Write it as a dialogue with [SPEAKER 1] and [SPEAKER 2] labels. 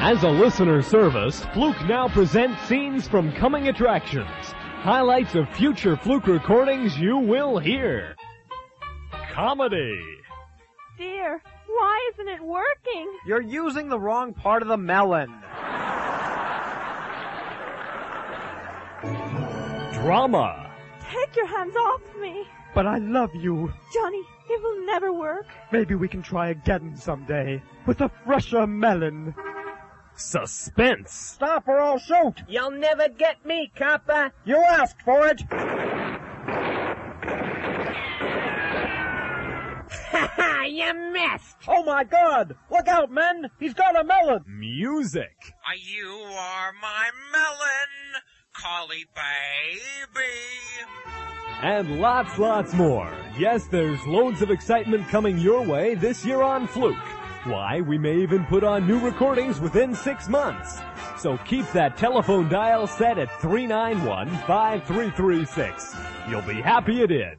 [SPEAKER 1] As a listener service, Fluke now presents scenes from coming attractions. Highlights of future Fluke recordings you will hear. Comedy.
[SPEAKER 2] Dear, why isn't it working?
[SPEAKER 3] You're using the wrong part of the melon.
[SPEAKER 1] Drama.
[SPEAKER 2] Take your hands off me.
[SPEAKER 4] But I love you.
[SPEAKER 2] Johnny, it will never work.
[SPEAKER 4] Maybe we can try again someday with a fresher melon.
[SPEAKER 1] Suspense.
[SPEAKER 3] Stop or I'll shoot.
[SPEAKER 5] You'll never get me, copper.
[SPEAKER 3] You asked for it.
[SPEAKER 5] Ha! You missed.
[SPEAKER 3] Oh my God! Look out, men! He's got a melon.
[SPEAKER 1] Music.
[SPEAKER 6] You are my melon, collie baby.
[SPEAKER 1] And lots more. Yes, there's loads of excitement coming your way this year on Fluke. Why, we may even put on new recordings within 6 months. So keep that telephone dial set at 391-5336. You'll be happy you did.